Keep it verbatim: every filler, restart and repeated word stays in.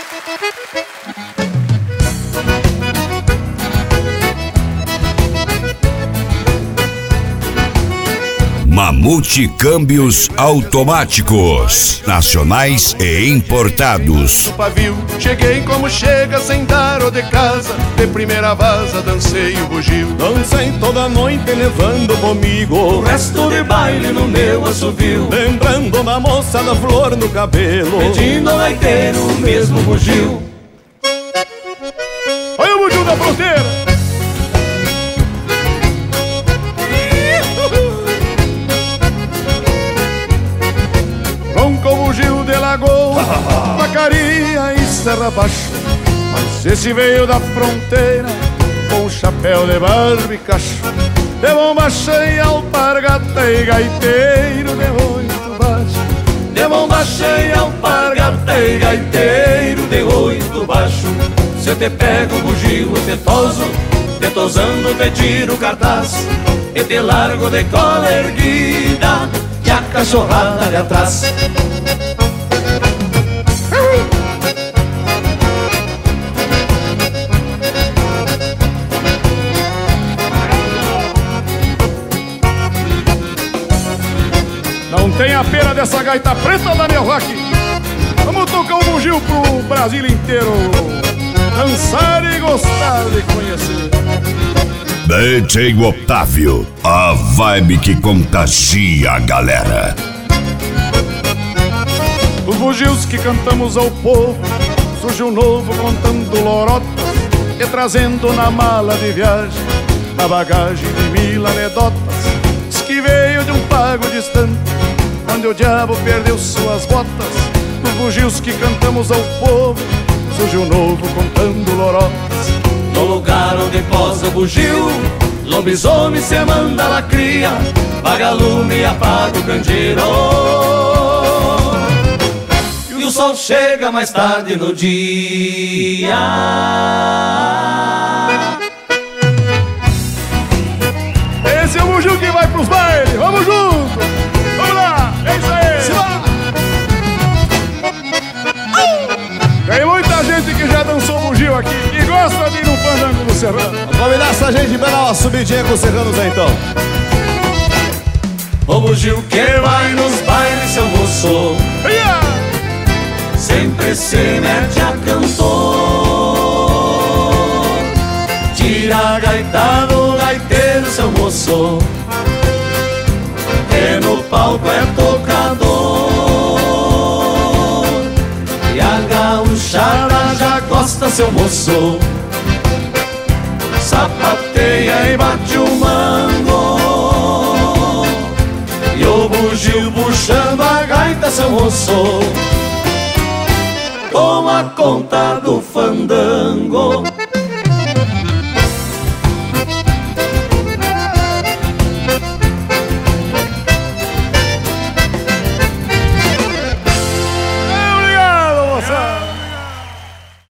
Mamute Câmbios Automáticos, nacionais e importados. No pavio, cheguei como chega, sem dar o de casa. De primeira vaza, dancei o bugio. Dancei toda noite levando comigo o resto de baile no meu assovio. Lembrando da moça da flor no cabelo, pedindo ao gaiteiro o mesmo bugio. Olha o bugio da fronteira! Com o bugio de Lagoa, Vacaria e Serra Baixo. Mas esse veio da fronteira com um chapéu de barba e cacho, de bomba cheia, alpargata e gaiteiro de oito baixo. De bomba cheia, alpargata e gaiteiro de oito baixo. Se eu te pego o bugio, eu te toso, te tosando te tiro o cartaz e te largo de cola erguida e a cachorrada de atrás. Não tem a pena dessa gaita preta, Daniel Rock. Vamos tocar um bugio pro Brasil inteiro dançar e gostar de conhecer. D J Otávio, a vibe que contagia a galera. Os bugios que cantamos ao povo, surge um novo contando lorotas e trazendo na mala de viagem a bagagem de mil anedotas. Diz que veio de um pago distante, onde o diabo perdeu suas botas. Os bugios que cantamos ao povo, surge um novo contando lorotas. No lugar onde posa o bugio, lobisomem se manda lacria, vagalume e apaga o candeeiro. E o sol chega mais tarde no dia. Esse é o bugio que vai pros bailes, vamos junto! Vamos lá, é isso aí! Se vai. Tem muita gente que já dançou bugio aqui e gosta de ir no fandango do Serrano. Vamos convidar essa gente pra dar uma subidinha com os serranos aí, então. O bugio que vai nos bailes, seu moço, Yeah! sempre se mete a cantor. Tira a gaita do gaiteiro, seu moço, que no palco é tocador. E a gauchada já gosta, seu moço, sapateia e bate o mango. E o bugio puxando a gaita, seu moço, toma conta do fandango.